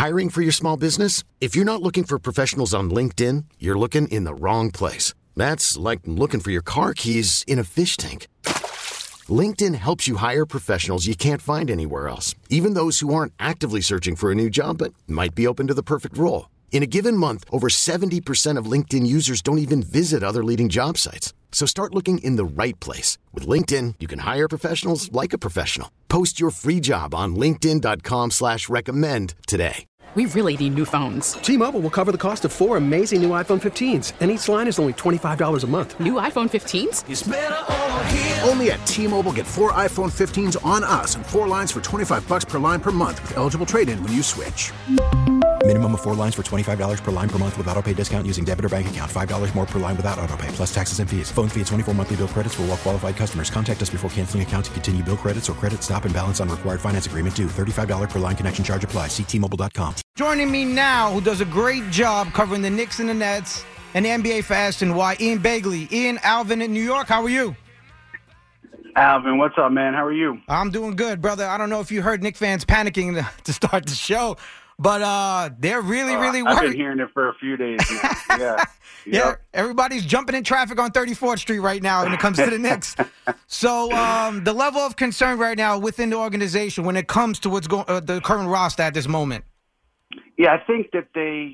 Hiring for your small business? If you're not looking for professionals on LinkedIn, you're looking in the wrong place. That's like looking for your car keys in a fish tank. LinkedIn helps you hire professionals you can't find anywhere else, even those who aren't actively searching for a new job but might be open to the perfect role. In a given month, over 70% of LinkedIn users don't even visit other leading job sites. So start looking in the right place. With LinkedIn, you can hire professionals like a professional. Post your free job on linkedin.com/recommend today. We really need new phones. T-Mobile will cover the cost of 4 amazing new iPhone 15s, and each line is only $25 a month. New iPhone 15s? It's better over here. Only at T-Mobile, get 4 iPhone 15s on us and 4 lines for $25 per line per month with eligible trade-in when you switch. Minimum of 4 lines for $25 per line per month with autopay discount using debit or bank account. $5 more per line without autopay, plus taxes and fees. Phone fee at 24 monthly bill credits for well-qualified customers. Contact us before canceling account to continue bill credits or credit stop and balance on required finance agreement due. $35 per line connection charge applies. See T-Mobile.com. Joining me now, who does a great job covering the Knicks and the Nets and the NBA for SNY, Ian Begley. Ian, Alvin in New York, how are you? Alvin, what's up, man? How are you? I'm doing good, brother. I don't know if you heard Knicks fans panicking to start the show, but they're really worried. I've been hearing it for a few days now. Yeah. Yeah, everybody's jumping in traffic on 34th Street right now when it comes to the Knicks. So the level of concern right now within the organization when it comes to what's going the current roster at this moment. Yeah, I think that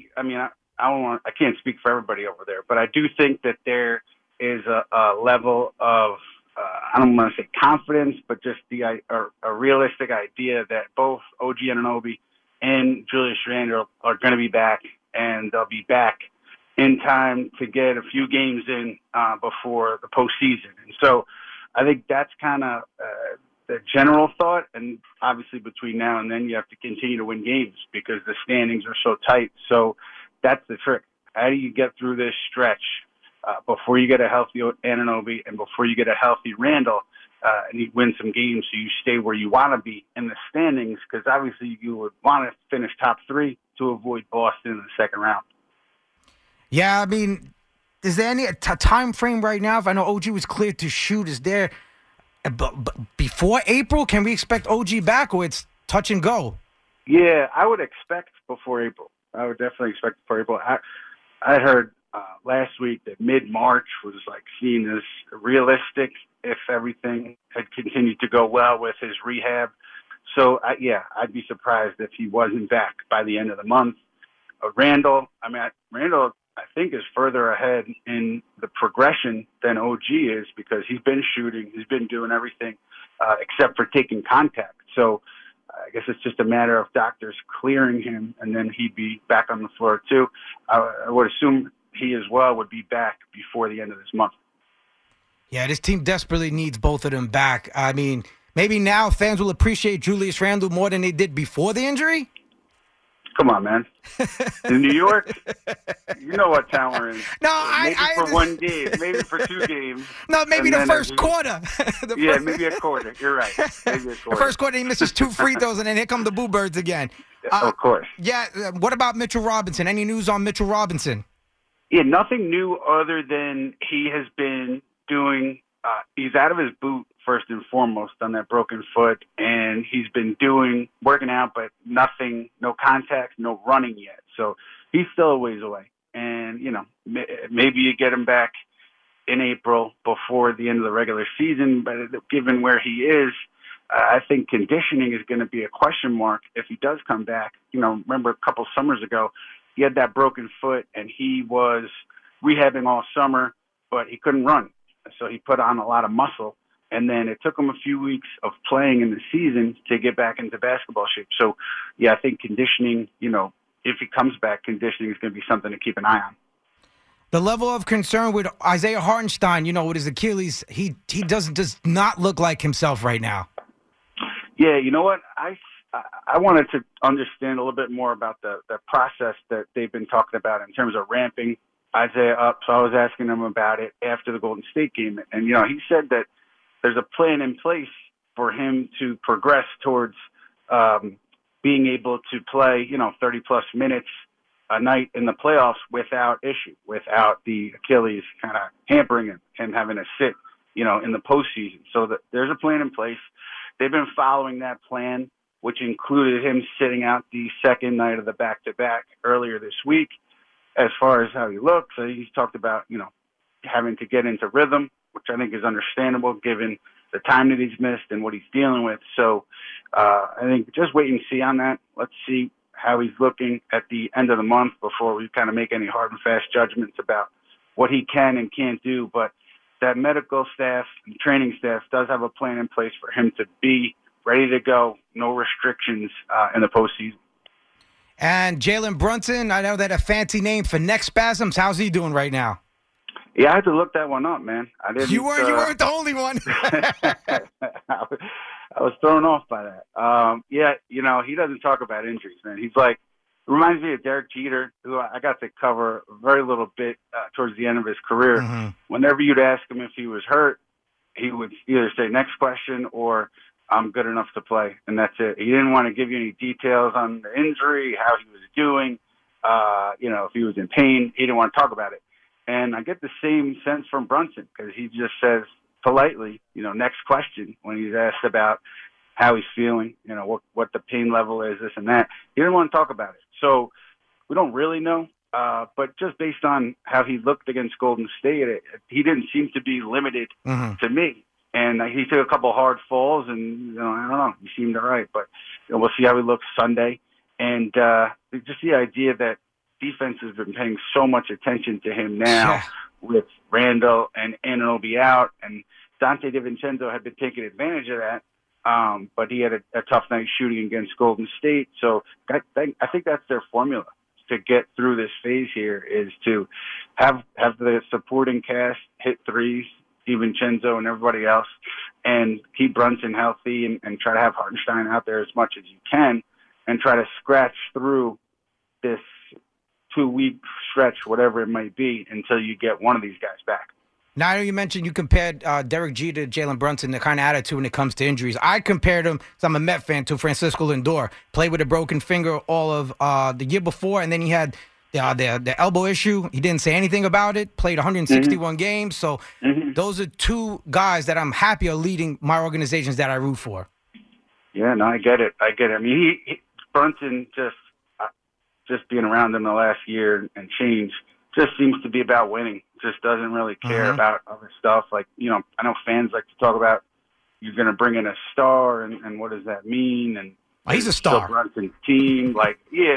I can't speak for everybody over there, but I do think that there is a level of, I don't want to say confidence, but just a realistic idea that both OG Anunoby and Julius Randle are going to be back, and they'll be back in time to get a few games in before the postseason. And so I think that's kind of the general thought. And obviously between now and then you have to continue to win games because the standings are so tight. So that's the trick. How do you get through this stretch before you get a healthy Anunoby and before you get a healthy Randle and you win some games so you stay where you want to be in the standings? Because obviously you would want to finish top 3 to avoid Boston in the second round. Yeah, I mean, is there any time frame right now? If I know OG was cleared to shoot, is there before April? Can we expect OG back, or it's touch and go? Yeah, I would expect before April. I would definitely expect before April. I heard last week that mid-March was like seen as realistic if everything had continued to go well with his rehab. So, I'd be surprised if he wasn't back by the end of the month. Randle, Randle, I think, is further ahead in the progression than OG is because he's been shooting, he's been doing everything except for taking contact. So I guess it's just a matter of doctors clearing him, and then he'd be back on the floor too. I would assume he as well would be back before the end of this month. Yeah, this team desperately needs both of them back. I mean, maybe now fans will appreciate Julius Randle more than they did before the injury. Come on, man. In New York, you know what town we're in. No, maybe for one game, maybe for 2 games. No, maybe the first quarter. Maybe a quarter. You're right. Maybe a quarter. The first quarter, he misses 2 free throws, and then here come the Boo Birds again. Of course. Yeah, what about Mitchell Robinson? Any news on Mitchell Robinson? Yeah, nothing new other than he has been doing he's out of his boot first and foremost on that broken foot, and he's been working out, but nothing, no contact, no running yet. So he's still a ways away. And, maybe you get him back in April before the end of the regular season, but given where he is, I think conditioning is going to be a question mark if he does come back. Remember a couple summers ago, he had that broken foot, and he was rehabbing all summer, but he couldn't run. So he put on a lot of muscle, and then it took him a few weeks of playing in the season to get back into basketball shape. So, I think conditioning, if he comes back, conditioning is going to be something to keep an eye on. The level of concern with Isaiah Hartenstein, with his Achilles, he does not look like himself right now. Yeah, you know what? I wanted to understand a little bit more about the process that they've been talking about in terms of ramping Isaiah up. So I was asking him about it after the Golden State game. And, he said that there's a plan in place for him to progress towards being able to play, 30-plus minutes a night in the playoffs without issue, without the Achilles kind of hampering him and having to sit, in the postseason. So there's a plan in place. They've been following that plan which included him sitting out the second night of the back-to-back earlier this week as far as how he looks. So he's talked about, having to get into rhythm, which I think is understandable given the time that he's missed and what he's dealing with. So I think just wait and see on that. Let's see how he's looking at the end of the month before we kind of make any hard and fast judgments about what he can and can't do. But that medical staff and training staff does have a plan in place for him to be ready to go, no restrictions in the postseason. And Jalen Brunson, I know that a fancy name for neck spasms. How's he doing right now? Yeah, I had to look that one up, man. I didn't. You weren't the only one. I was thrown off by that. Yeah, he doesn't talk about injuries, man. He's like, reminds me of Derek Jeter, who I got to cover a very little bit towards the end of his career. Mm-hmm. Whenever you'd ask him if he was hurt, he would either say next question or I'm good enough to play, and that's it. He didn't want to give you any details on the injury, how he was doing, if he was in pain. He didn't want to talk about it. And I get the same sense from Brunson because he just says politely, next question when he's asked about how he's feeling, what the pain level is, this and that. He didn't want to talk about it. So we don't really know. But just based on how he looked against Golden State, he didn't seem to be limited to me. And he took a couple hard falls, and I don't know, he seemed all right. But we'll see how he looks Sunday. And just the idea that defense has been paying so much attention to him now with Randall and Anunoby out, and Dante DiVincenzo had been taking advantage of that. But he had a tough night shooting against Golden State. So I think that's their formula to get through this phase here, is to have the supporting cast hit threes, DiVincenzo and everybody else, and keep Brunson healthy and try to have Hartenstein out there as much as you can and try to scratch through this 2-week stretch, whatever it might be, until you get one of these guys back. Now, I know you mentioned you compared Derek Jeter to Jalen Brunson, the kind of attitude when it comes to injuries. I compared him, because I'm a Met fan, to Francisco Lindor. Played with a broken finger all of the year before, and then he had the elbow issue. He didn't say anything about it. Played 161 games. So those are two guys that I'm happy are leading my organizations that I root for. Yeah, no, I get it. I mean, Brunson just being around him the last year and change just seems to be about winning. Just doesn't really care about other stuff. Like, I know fans like to talk about you're going to bring in a star and what does that mean? And he's a star. Brunson's team, I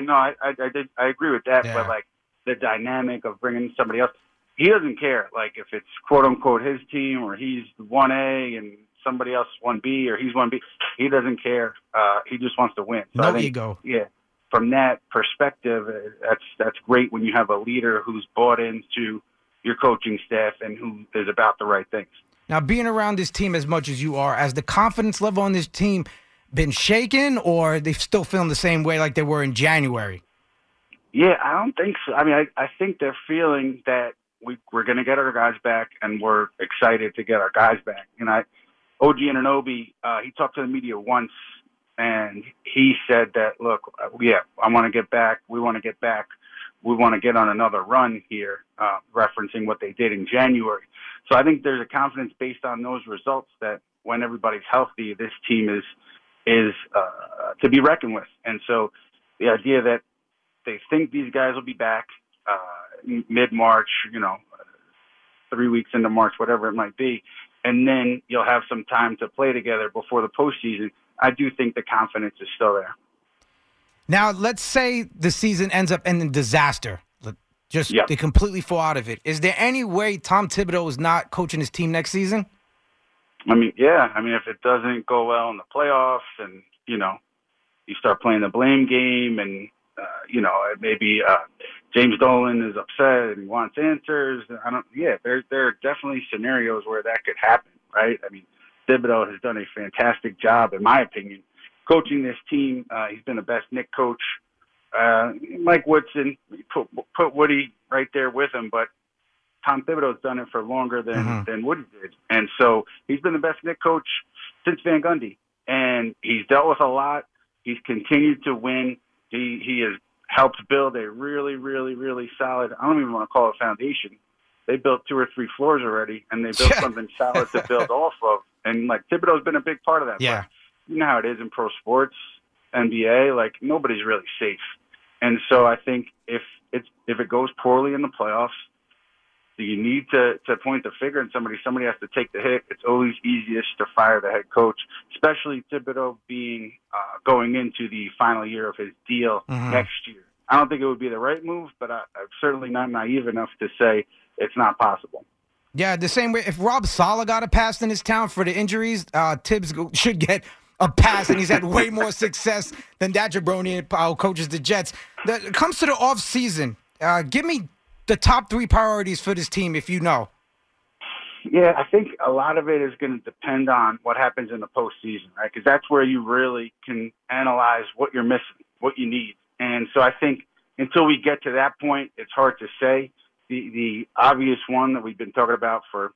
agree with that. Yeah. But like the dynamic of bringing somebody else, he doesn't care. Like if it's quote unquote his team or he's 1A and somebody else 1B or he's 1B, he doesn't care. He just wants to win. So no ego. Yeah. From that perspective, that's great when you have a leader who's bought into your coaching staff and who is about the right things. Now, being around this team as much as you are, has the confidence level on this team been shaken, or are they still feeling the same way like they were in January? Yeah, I don't think so. I mean, I think they're feeling that we're going to get our guys back, and we're excited to get our guys back. And OG Anunoby, he talked to the media once, and he said that, look, I want to get back. We want to get back. We want to get on another run here, referencing what they did in January. So I think there's a confidence based on those results that when everybody's healthy, this team is to be reckoned with. And so the idea that they think these guys will be back mid-March, 3 weeks into March, whatever it might be, and then you'll have some time to play together before the postseason, I do think the confidence is still there. Now, let's say the season ends up in disaster. They completely fall out of it. Is there any way Tom Thibodeau is not coaching his team next season? I mean, yeah. I mean, if it doesn't go well in the playoffs and, you start playing the blame game and, maybe James Dolan is upset and he wants answers. There are definitely scenarios where that could happen, right? I mean, Thibodeau has done a fantastic job, in my opinion, coaching this team. He's been the best Knick coach. Mike Woodson, put Woody right there with him, but Tom Thibodeau's done it for longer than Woody did. And so he's been the best Knick coach since Van Gundy. And he's dealt with a lot. He's continued to win. He has helped build a really, really, really solid, I don't even want to call it foundation. They built 2 or 3 floors already, and they built something solid to build off of. And, Thibodeau's been a big part of that. Yeah. But you know how it is in pro sports. NBA, like nobody's really safe. And so I think if it goes poorly in the playoffs, you need to point the finger at somebody. Somebody has to take the hit. It's always easiest to fire the head coach, especially Thibodeau being going into the final year of his deal next year. I don't think it would be the right move, but I'm certainly not naive enough to say it's not possible. Yeah, the same way if Rob Saleh got a pass in his town for the injuries, Tibbs should get a pass, and he's had way more success than that jabroni who coaches the Jets. It comes to the offseason. Give me the top 3 priorities for this team, if you know. Yeah, I think a lot of it is going to depend on what happens in the postseason, right? Because that's where you really can analyze what you're missing, what you need. And so I think until we get to that point, it's hard to say. The obvious one that we've been talking about for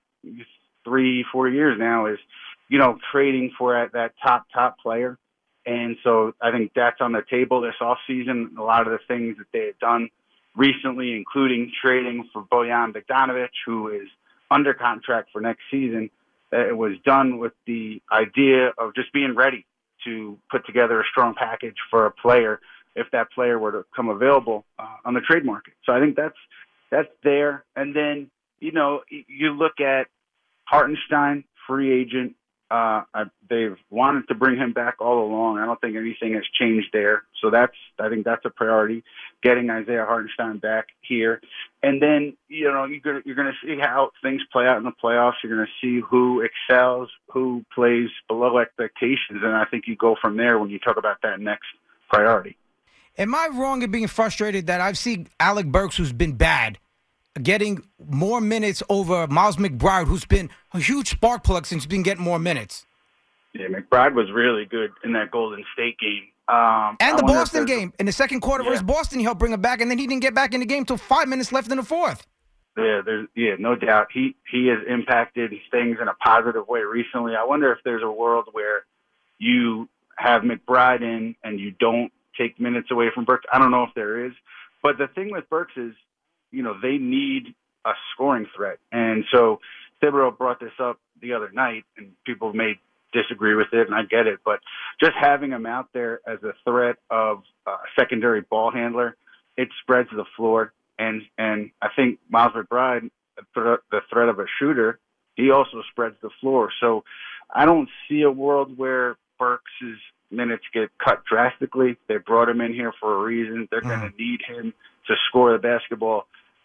3-4 years now is, trading for that top player. And so I think that's on the table this offseason. A lot of the things that they have done recently, including trading for Bojan Bogdanovic, who is under contract for next season, it was done with the idea of just being ready to put together a strong package for a player if that player were to come available on the trade market. So I think that's there. And then, you look at Hartenstein, free agent. They've wanted to bring him back all along. I don't think anything has changed there. So I think that's a priority, getting Isaiah Hartenstein back here. And then, you're going to see how things play out in the playoffs. You're going to see who excels, who plays below expectations. And I think you go from there when you talk about that next priority. Am I wrong in being frustrated that I've seen Alec Burks, who's been bad, getting more minutes over Miles McBride, who's been a huge spark plug since he's been getting more minutes? Yeah, McBride was really good in that Golden State game. And the Boston game. In the second quarter versus Boston, he helped bring him back, and then he didn't get back in the game until 5 minutes left in the fourth. Yeah, no doubt. He has impacted things in a positive way recently. I wonder if there's a world where you have McBride in and you don't take minutes away from Burks. I don't know if there is. But the thing with Burks is, they need a scoring threat. And so Thibodeau brought this up the other night, and people may disagree with it, and I get it. But just having him out there as a threat of a secondary ball handler, it spreads the floor. And I think Miles McBride, the threat of a shooter, he also spreads the floor. So I don't see a world where Burks' minutes get cut drastically. They brought him in here for a reason. They're going to need him to score the basketball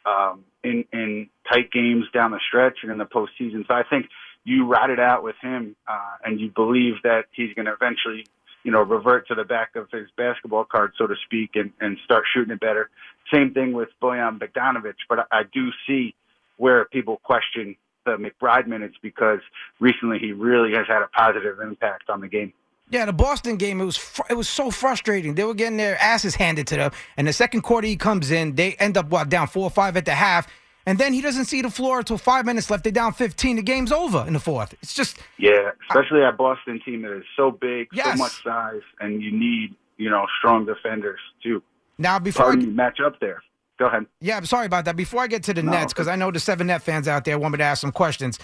in tight games down the stretch and in the postseason. So I think you ride it out with him, and you believe that he's going to eventually, revert to the back of his basketball card, so to speak, and start shooting it better. Same thing with Bojan Bogdanovic, but I do see where people question the McBride minutes because recently he really has had a positive impact on the game. Yeah, the Boston game, it was so frustrating. They were getting their asses handed to them. And the second quarter he comes in, they end up, down 4 or 5 at the half. And then he doesn't see the floor until 5 minutes left. They're down 15. The game's over in the fourth. It's just... Yeah, especially that Boston team that is so big, so much size, and you need, strong defenders, too. Now, before match up there. Go ahead. Yeah, I'm sorry about that. Before I get to the Nets, because I know the 7 Net fans out there want me to ask some questions.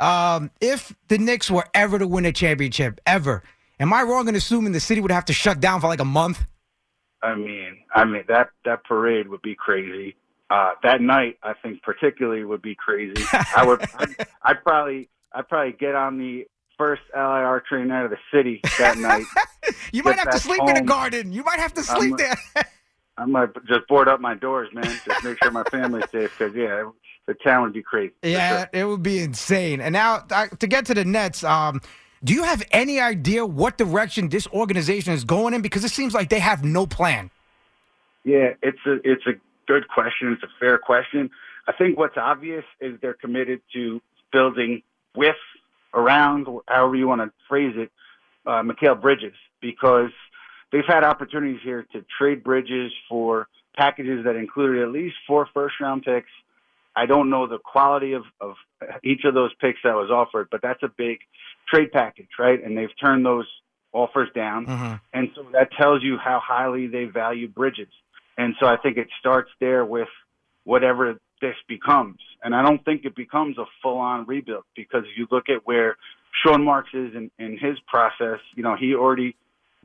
If the Knicks were ever to win a championship, ever... Am I wrong in assuming the city would have to shut down for like a month? I mean that parade would be crazy. That night, I think particularly would be crazy. I'd probably get on the first LIR train out of the city that night. You might have to sleep in the garden. You might have to sleep there. I might just board up my doors, man. Just make sure my family's safe because the town would be crazy. Yeah, sure. It would be insane. And now to get to the Nets. Do you have any idea what direction this organization is going in? Because it seems like they have no plan. Yeah, it's a good question. It's a fair question. I think what's obvious is they're committed to building with, around, however you want to phrase it, Mikal Bridges, because they've had opportunities here to trade Bridges for packages that included at least 4 first-round picks. I don't know the quality of each of those picks that was offered, but that's a big trade package, right? And they've turned those offers down. Mm-hmm. And so that tells you how highly they value Bridges. And so I think it starts there with whatever this becomes. And I don't think it becomes a full-on rebuild because if you look at where Sean Marks is in his process, he already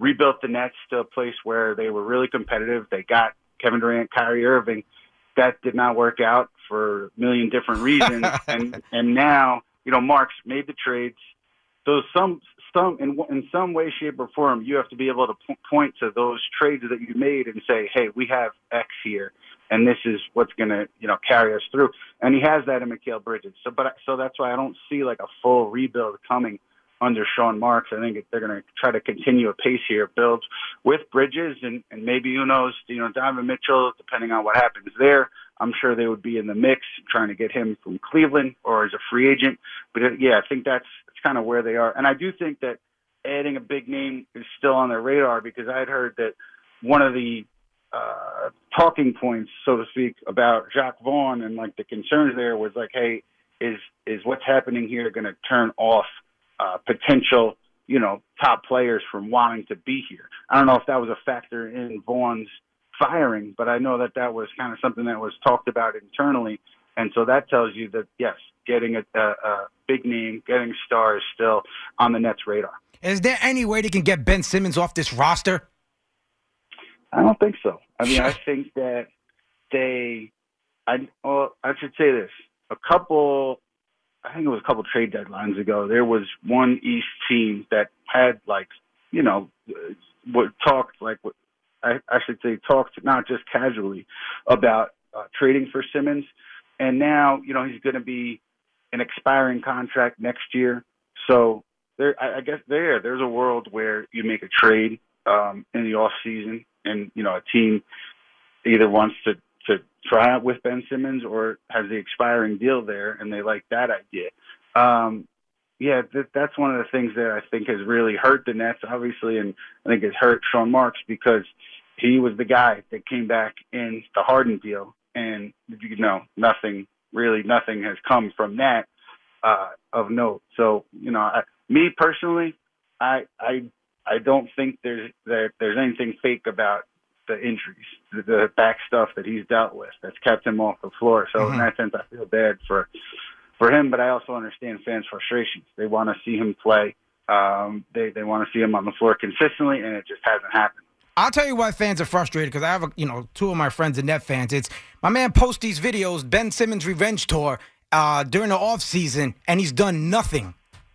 rebuilt the Nets to a place where they were really competitive. They got Kevin Durant, Kyrie Irving. That did not work out for a million different reasons. and now, Marks made the trades. So in some way, shape, or form, you have to be able to point to those trades that you made and say, hey, we have X here, and this is what's going to, carry us through. And he has that in Mikal Bridges. So that's why I don't see like a full rebuild coming under Sean Marks. I think they're going to try to continue a pace here, builds with Bridges, and maybe, who knows, Donovan Mitchell, depending on what happens there. I'm sure they would be in the mix trying to get him from Cleveland or as a free agent. But, I think that's kind of where they are. And I do think that adding a big name is still on their radar, because I had heard that one of the talking points, so to speak, about Jacques Vaughn and like the concerns there was like, hey, is what's happening here going to turn off potential, top players from wanting to be here? I don't know if that was a factor in Vaughn's firing, but I know that was kind of something that was talked about internally. And so that tells you that, yes, getting a big name, getting stars still on the Nets' radar. Is there any way they can get Ben Simmons off this roster? I don't think so. I mean, I think that I should say this. I think it was a couple trade deadlines ago, there was one East team that had talked not just casually about trading for Simmons. And now, he's going to be an expiring contract next year. So I guess there's a world where you make a trade in the off season, and a team either wants to try out with Ben Simmons or has the expiring deal there, and they like that idea. That's one of the things that I think has really hurt the Nets, obviously, and I think it's hurt Sean Marks, because he was the guy that came back in the Harden deal, and nothing has come from that of note. So me personally, I don't think there's anything fake about the injuries, the back stuff that he's dealt with that's kept him off the floor. So in that sense, I feel bad for him, but I also understand fans' frustrations. They want to see him play. They want to see him on the floor consistently, and it just hasn't happened. I'll tell you why fans are frustrated, because I have, two of my friends are Net fans. It's my man posts these videos, Ben Simmons Revenge Tour, during the offseason, and he's done nothing.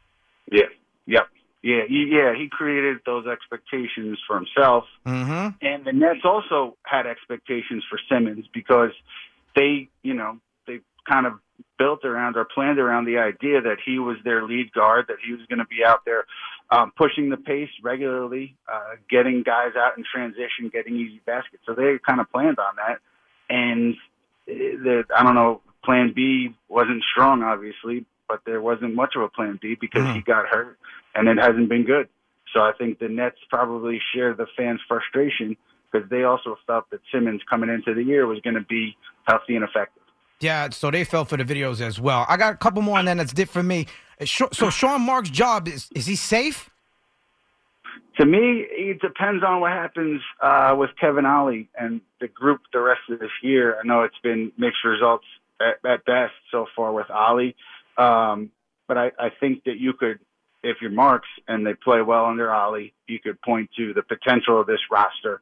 He created those expectations for himself. Mm-hmm. And the Nets also had expectations for Simmons, because they kind of built around or planned around the idea that he was their lead guard, that he was going to be out there pushing the pace regularly, getting guys out in transition, getting easy baskets. So they kind of planned on that. And I don't know, plan B wasn't strong, obviously, but there wasn't much of a plan B because he got hurt, and it hasn't been good. So I think the Nets probably share the fans' frustration, because they also felt that Simmons coming into the year was going to be healthy and effective. Yeah, so they fell for the videos as well. I got a couple more, and then that's it for me. So Sean Marks' job, is he safe? To me, it depends on what happens with Kevin Ollie and the group the rest of this year. I know it's been mixed results at best so far with Ollie. But I think that you could, if you're Marks and they play well under Ollie, you could point to the potential of this roster.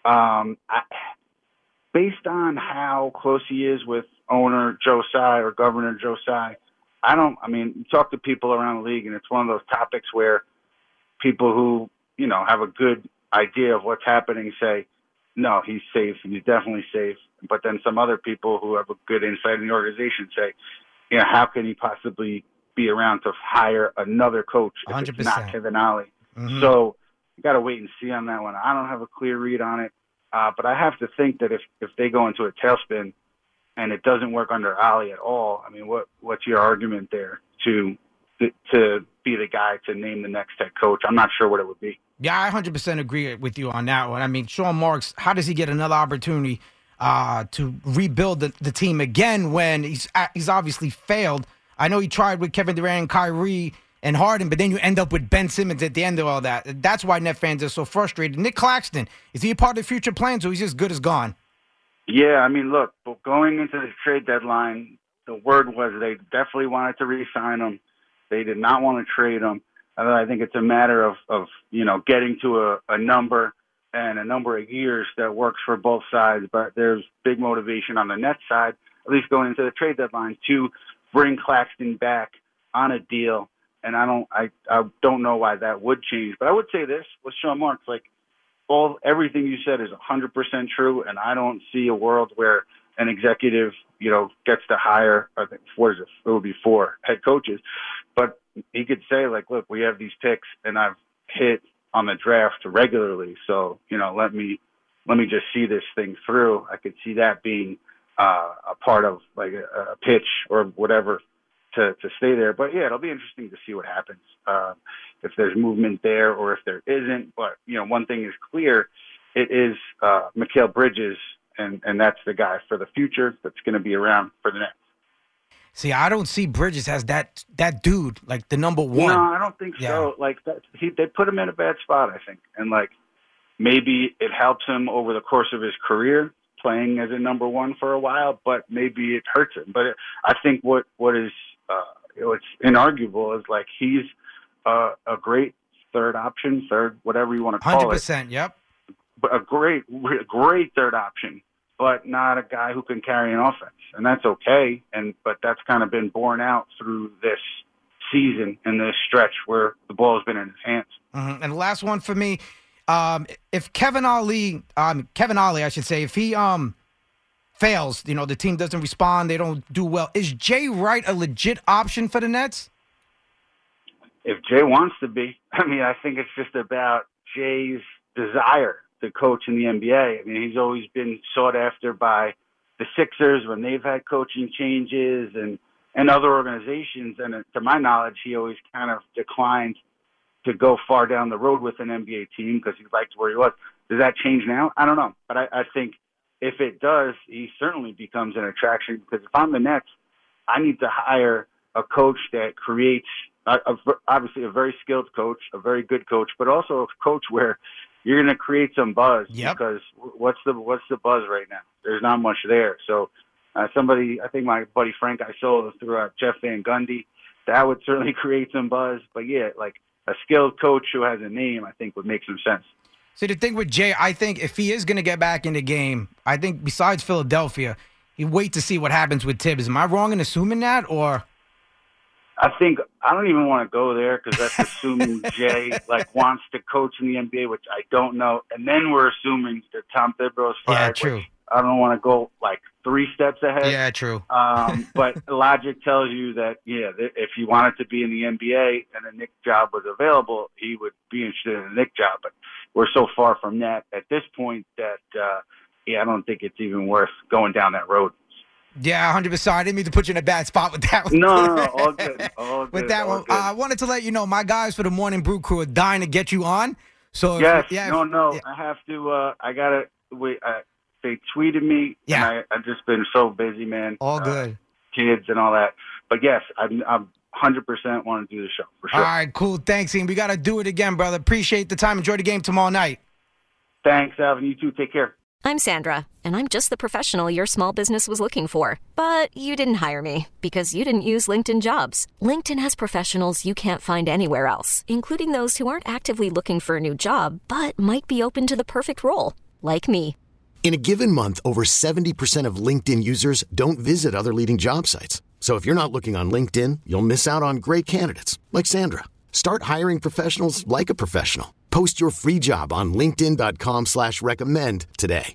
Based on how close he is with owner Joe Tsai or Governor Joe Tsai, you talk to people around the league, and it's one of those topics where people who, have a good idea of what's happening say, no, he's safe, and he's definitely safe. But then some other people who have a good insight in the organization say, how can he possibly be around to hire another coach if 100%. It's not Kevin Ollie? Mm-hmm. So you got to wait and see on that one. I don't have a clear read on it, but I have to think that if they go into a tailspin and it doesn't work under Ollie at all, what's your argument there to be the guy to name the next head coach? I'm not sure what it would be. Yeah, I 100% agree with you on that one. Sean Marks, how does he get another opportunity to rebuild the team again when he's obviously failed? I know he tried with Kevin Durant, Kyrie, and Harden, but then you end up with Ben Simmons at the end of all that. That's why Net fans are so frustrated. Nick Claxton, is he a part of the future plans, or he's as good as gone? Yeah, look, going into the trade deadline, the word was they definitely wanted to re-sign him. They did not want to trade him. I think it's a matter of getting to a number and a number of years that works for both sides. But there's big motivation on the Nets side, at least going into the trade deadline, to bring Claxton back on a deal. And I don't know why that would change. But I would say this with Sean Marks, like everything you said is 100% true, and I don't see a world where an executive, gets to hire, I think, it would be 4 head coaches. But he could say, like, look, we have these picks, and I've hit on the draft regularly, so, let me just see this thing through. I could see that being a part of, like, a pitch or whatever to stay there. But, yeah, it'll be interesting to see what happens, if there's movement there or if there isn't. But, one thing is clear, it is Mikal Bridges, and that's the guy for the future that's going to be around for the Nets. See, I don't see Bridges as that dude, like the number one. No, I don't think so. Like, they put him in a bad spot, I think. And, like, maybe it helps him over the course of his career playing as a number one for a while, but maybe it hurts him. But I think what is what's inarguable is, like, he's a great third option, whatever you want to call 100%, yep. But a great third option, but not a guy who can carry an offense. And that's okay. But that's kind of been borne out through this season and this stretch where the ball has been in his hands. Mm-hmm. And the last one for me, if Kevin Ollie, I should say, if he fails, the team doesn't respond, they don't do well, is Jay Wright a legit option for the Nets? If Jay wants to be. I mean, I think it's just about Jay's desire to coach in the NBA. I mean, he's always been sought after by the Sixers when they've had coaching changes and other organizations. And to my knowledge, he always kind of declined to go far down the road with an NBA team because he liked where he was. Does that change now? I don't know. But I think if it does, he certainly becomes an attraction, because if I'm the Nets, I need to hire a coach that creates obviously a very skilled coach, a very good coach, but also a coach where you're going to create some buzz. Yep. Because what's the buzz right now? There's not much there. So I think my buddy Frank Isola threw out Jeff Van Gundy. That would certainly create some buzz. But yeah, like a skilled coach who has a name, I think would make some sense. See, the thing with Jay, I think if he is going to get back in the game, I think besides Philadelphia, you wait to see what happens with Tibbs. Am I wrong in assuming that, or? I don't even want to go there, because that's assuming Jay wants to coach in the NBA, which I don't know. And then we're assuming that Tom Thibodeau is fired. Yeah, true. Which I don't want to go 3 steps ahead. Yeah, true. But logic tells you that, if he wanted to be in the NBA and a Knick job was available, he would be interested in a Knick job. But we're so far from that at this point that, I don't think it's even worth going down that road. Yeah, 100%. I didn't mean to put you in a bad spot with that one. No, all good. All good. With that all one, good. I wanted to let you know, my guys for the Morning Brew crew are dying to get you on. So yes, I have to. I gotta. They tweeted me. Yeah, and I've just been so busy, man. All good. Kids and all that. But yes, I'm 100% want to do the show for sure. All right, cool. Thanks, Ian. We got to do it again, brother. Appreciate the time. Enjoy the game tomorrow night. Thanks, Alvin. You too. Take care. I'm Sandra, and I'm just the professional your small business was looking for. But you didn't hire me because you didn't use LinkedIn Jobs. LinkedIn has professionals you can't find anywhere else, including those who aren't actively looking for a new job, but might be open to the perfect role, like me. In a given month, over 70% of LinkedIn users don't visit other leading job sites. So if you're not looking on LinkedIn, you'll miss out on great candidates like Sandra. Start hiring professionals like a professional. Post your free job on linkedin.com/recommend today.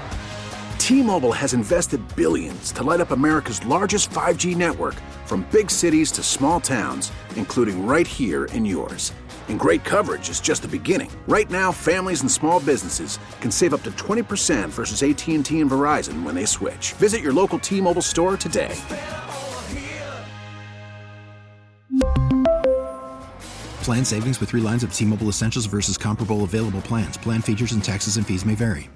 T-Mobile has invested billions to light up America's largest 5G network, from big cities to small towns, including right here in yours. And great coverage is just the beginning. Right now, families and small businesses can save up to 20% versus AT&T and Verizon when they switch. Visit your local T-Mobile store today. Plan savings with 3 lines of T-Mobile Essentials versus comparable available plans. Plan features and taxes and fees may vary.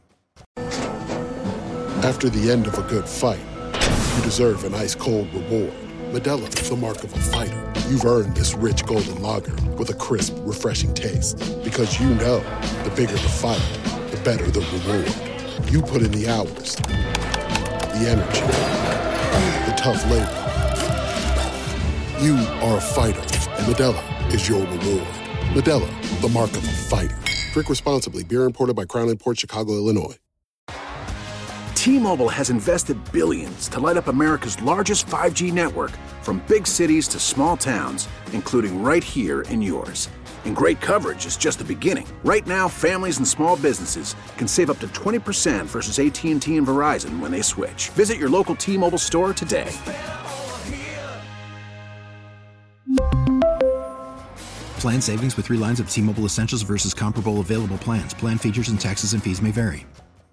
After the end of a good fight, you deserve an ice-cold reward. Modelo is the mark of a fighter. You've earned this rich golden lager with a crisp, refreshing taste. Because you know, the bigger the fight, the better the reward. You put in the hours, the energy, the tough labor. You are a fighter, and Modelo is your reward. Modelo, the mark of a fighter. Drink responsibly. Beer imported by Crown Imports, Chicago, Illinois. T-Mobile has invested billions to light up America's largest 5G network, from big cities to small towns, including right here in yours. And great coverage is just the beginning. Right now, families and small businesses can save up to 20% versus AT&T and Verizon when they switch. Visit your local T-Mobile store today. Plan savings with 3 lines of T-Mobile Essentials versus comparable available plans. Plan features and taxes and fees may vary.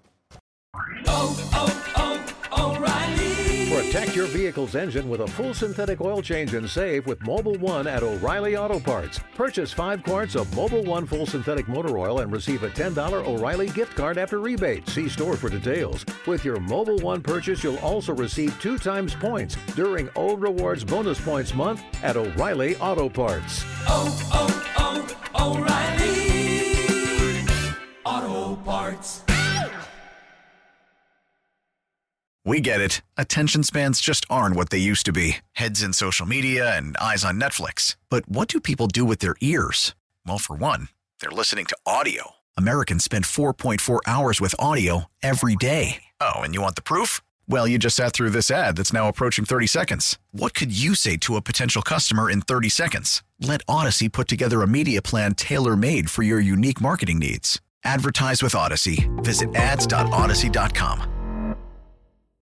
Protect your vehicle's engine with a full synthetic oil change and save with Mobil 1 at O'Reilly Auto Parts. Purchase 5 quarts of Mobil 1 full synthetic motor oil and receive a $10 O'Reilly gift card after rebate. See store for details. With your Mobil 1 purchase, you'll also receive 2 times points during O Rewards Bonus Points Month at O'Reilly Auto Parts. O'Reilly Auto Parts. We get it. Attention spans just aren't what they used to be. Heads in social media and eyes on Netflix. But what do people do with their ears? Well, for one, they're listening to audio. Americans spend 4.4 hours with audio every day. Oh, and you want the proof? Well, you just sat through this ad that's now approaching 30 seconds. What could you say to a potential customer in 30 seconds? Let Odyssey put together a media plan tailor-made for your unique marketing needs. Advertise with Odyssey. Visit ads.odyssey.com.